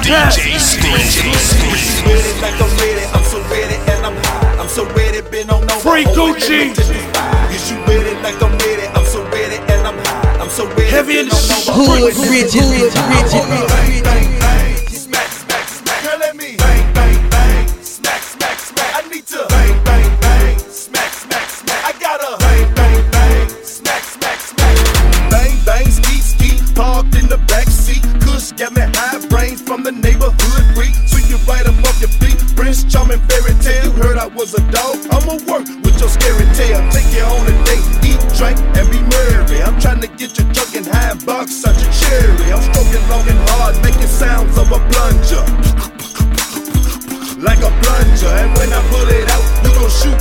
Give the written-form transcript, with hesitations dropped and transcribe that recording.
DJ Scream. Like I'm ready, I'm so ready and I'm high. I'm so ready, been on over. Free Gucci. Is you ready like I'm ready? I'm so ready and I'm high. I'm so ready. Heavy in the hood, rigid. Bang, bang, bang, smack, smack, smack. Girl, let me bang, bang, bang, smack, smack, smack. I need to bang, bang, bang, smack, smack, smack. I gotta bang, bang, bang, smack, smack, smack. Bang, bang, ski, ski, parked in the back seat. Kush got me high brains from the neighborhood freak. Sweep you right up off your feet. Prince Charming fairy tale. You heard I was a dog. I'ma work with your scary tail. Take you on a date, eat, drink, and be merry. I'm trying to get you drunk and high, box such a cherry. I'm stroking long and hard, making sounds of a plunger. Like a plunger, and when I pull it out, you gon' shoot